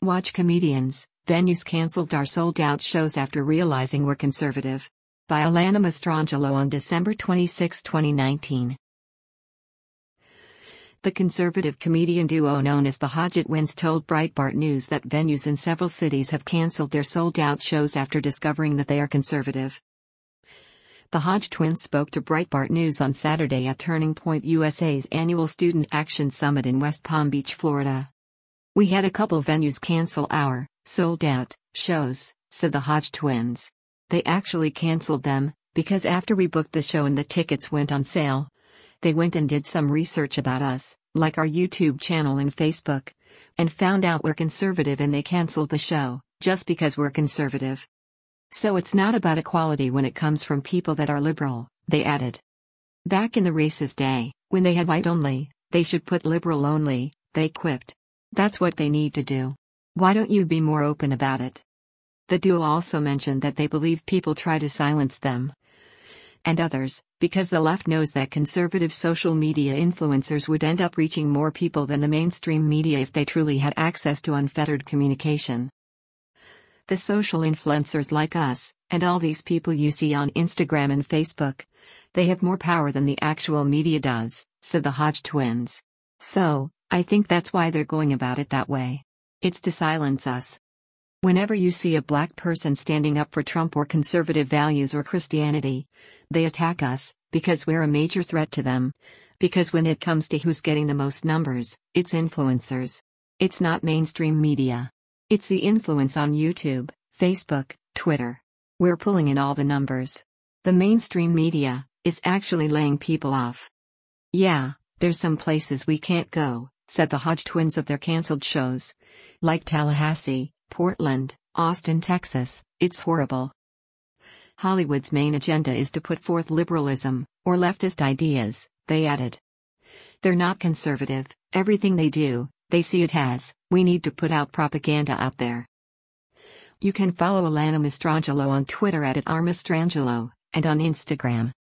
Watch comedians, venues cancelled our sold-out shows after realizing we're conservative. By Alana Mastrangelo on December 26, 2019. The conservative comedian duo known as the Hodge Twins told Breitbart News that venues in several cities have cancelled their sold-out shows after discovering that they are conservative. The Hodge Twins spoke to Breitbart News on Saturday at Turning Point USA's annual Student Action Summit in West Palm Beach, Florida. "We had a couple venues cancel our sold-out shows," said the Hodge Twins. "They actually canceled them because after we booked the show and the tickets went on sale, they went and did some research about us, like our YouTube channel and Facebook, and found out we're conservative and they canceled the show, just because we're conservative. So it's not about equality when it comes from people that are liberal," they added. "Back in the racist day, when they had white only, they should put liberal only," they quipped. "That's what they need to do. Why don't you be more open about it?" The duo also mentioned that they believe people try to silence them and others, because the left knows that conservative social media influencers would end up reaching more people than the mainstream media if they truly had access to unfettered communication. "The social influencers like us, and all these people you see on Instagram and Facebook, they have more power than the actual media does," said the Hodge Twins. "So, I think that's why they're going about it that way. It's to silence us. Whenever you see a black person standing up for Trump or conservative values or Christianity, they attack us, because we're a major threat to them. Because when it comes to who's getting the most numbers, it's influencers. It's not mainstream media. It's the influence on YouTube, Facebook, Twitter. We're pulling in all the numbers. The mainstream media is actually laying people off. Yeah, there's some places we can't go," said the Hodge Twins of their canceled shows. "Like Tallahassee, Portland, Austin, Texas, it's horrible. Hollywood's main agenda is to put forth liberalism, or leftist ideas," they added. "They're not conservative, everything they do, they see it as, we need to put out propaganda out there." You can follow Alana Mastrangelo on Twitter @RMastrangelo, and on Instagram